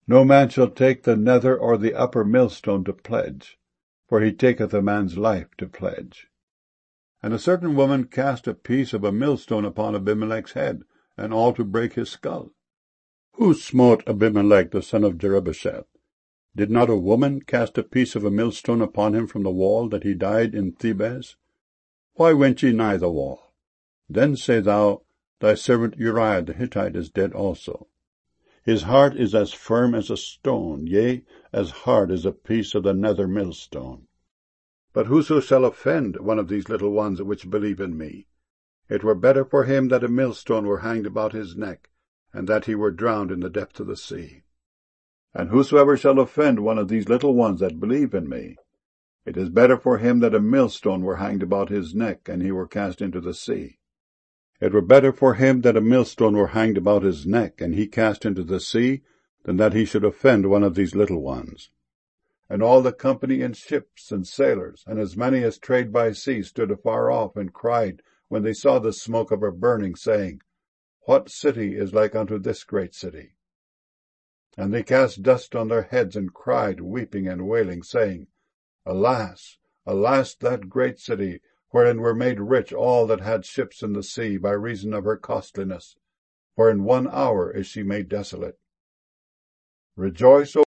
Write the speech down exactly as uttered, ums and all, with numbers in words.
No man shall take the nether or the upper millstone to pledge, for he taketh a man's life to pledge. And a certain woman cast a piece of a millstone upon Abimelech's head, and all to break his skull. Who smote Abimelech the son of Jerubbesheth? Did not a woman cast a piece of a millstone upon him from the wall, that he died in Thebez? Why went ye nigh the wall? Then say thou, Thy servant Uriah the Hittite is dead also. His heart is as firm as a stone, yea, as hard as a piece of the nether millstone. But whoso shall offend one of these little ones which believe in me, it were better for him that a millstone were hanged about his neck, and that he were drowned in the depth of the sea. And whosoever shall offend one of these little ones that believe in me, it is better for him that a millstone were hanged about his neck, and he were cast into the sea. It were better for him that a millstone were hanged about his neck, and he cast into the sea, than that he should offend one of these little ones. And all the company in ships and sailors, and as many as trade by sea, stood afar off, and cried, when they saw the smoke of her burning, saying, What city is like unto this great city? And they cast dust on their heads, and cried, weeping and wailing, saying, Alas, alas, that great city, wherein were made rich all that had ships in the sea, by reason of her costliness, for in one hour is she made desolate. Rejoice, O